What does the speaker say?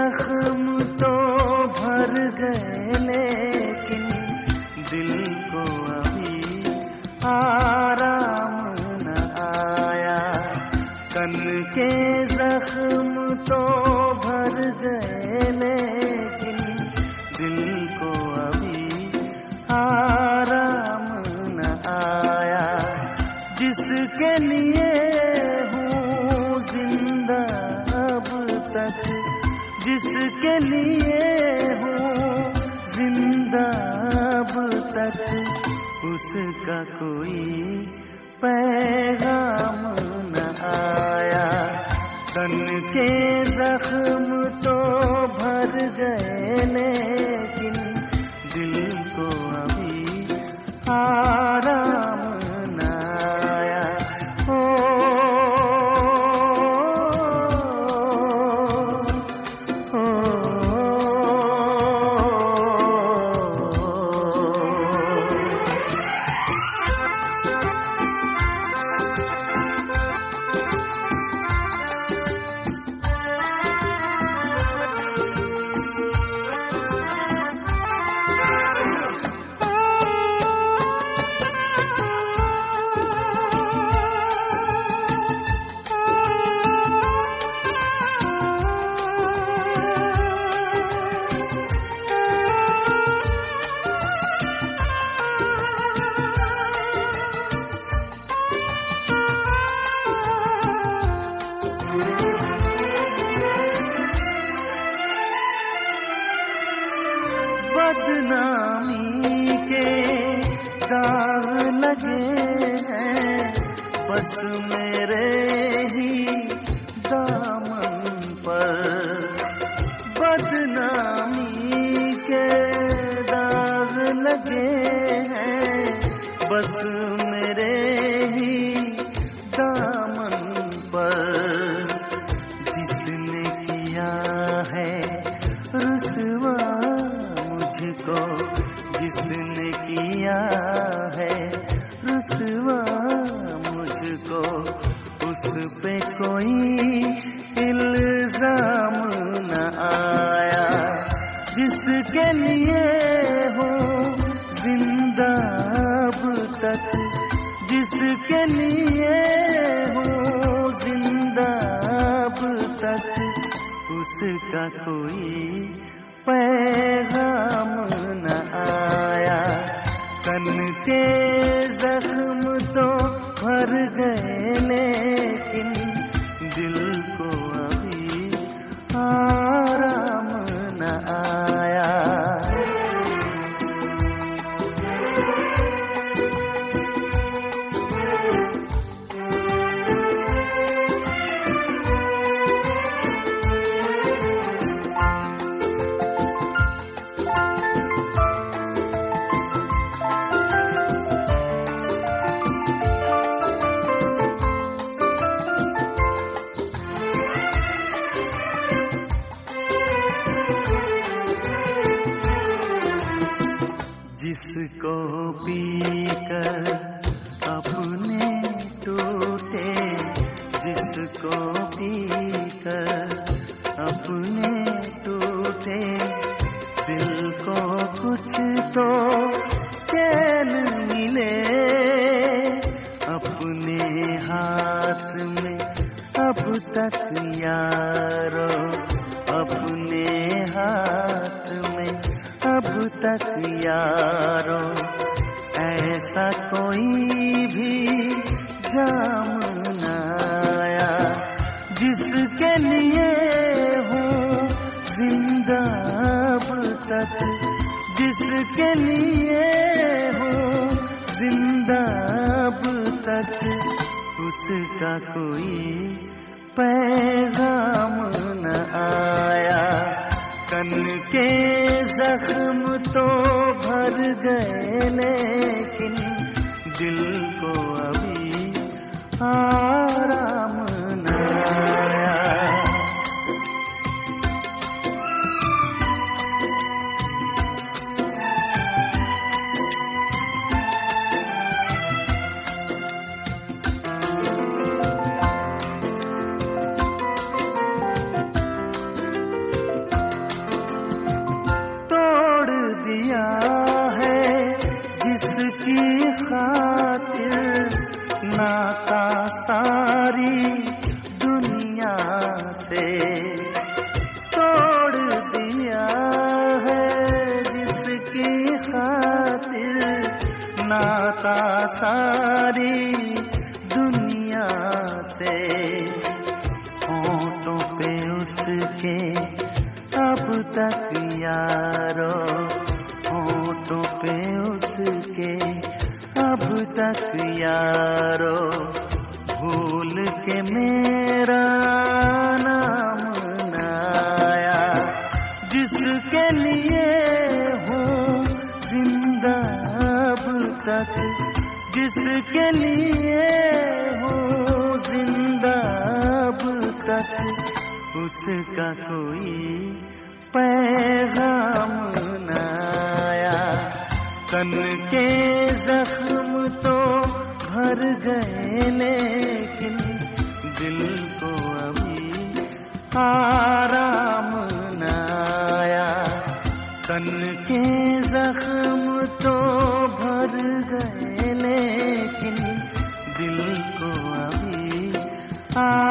जख्म तो भर गए लेकिन दिल को अभी आराम न आया। तन के जख्म तो भर गए लेकिन दिल को अभी आराम न आया। जिसके लिए हूँ जिंदा अब तक, जिसके लिए हूँ जिंदा अब तक, उसका कोई पैगाम न आया। तन के जख्म तो भर गए लेकिन दिल को अभी आराम न आया। बदनामी के दाग लगे हैं बस मेरे ही दामन पर। बदनामी के दाग लगे हैं बस मेरे ही दामन पर। जिसने किया है रुसवा मुझको, जिसने किया है रुसवा मुझको, उस पे कोई इल्जाम न आया। जिसके लिए हो जिंदा अब तक, जिसके लिए हो जिंदा अब तक, उसका कोई पैगाम न आया। तन के जख्म तो भर गए लेकिन दिल को अभी आराम न आया। जिसको पीकर अपने टूटे, जिसको पीकर अपने टूटे, दिल को कुछ तो चैन मिले। अपने हाथ में अब तक यारो, अपने हाथ में अब तक यारो, ऐसा कोई भी जाम न आया। जिसके लिए हूँ जिंदा अब तक, जिसके लिए हूँ जिंदा अब तक, उसका कोई पैगाम न आया। तन के जख्म तो भर गए लेकिन दिल को अभी आराम न आया। सारी दुनिया से। होठों पे उसके अब तक यारो, होठों पे उसके अब तक यारो, भूल के मेरा नाम न आया। जिसके लिए हूँ जिंदा अब तक, जिसके लिए हूँ जिंदा अब तक, उसका कोई पैगाम न आया। तन के जख्म तो भर गए लेकिन दिल को अभी आराम न आया। तन के जख्म तो भर गए लेकिन दिल को अभी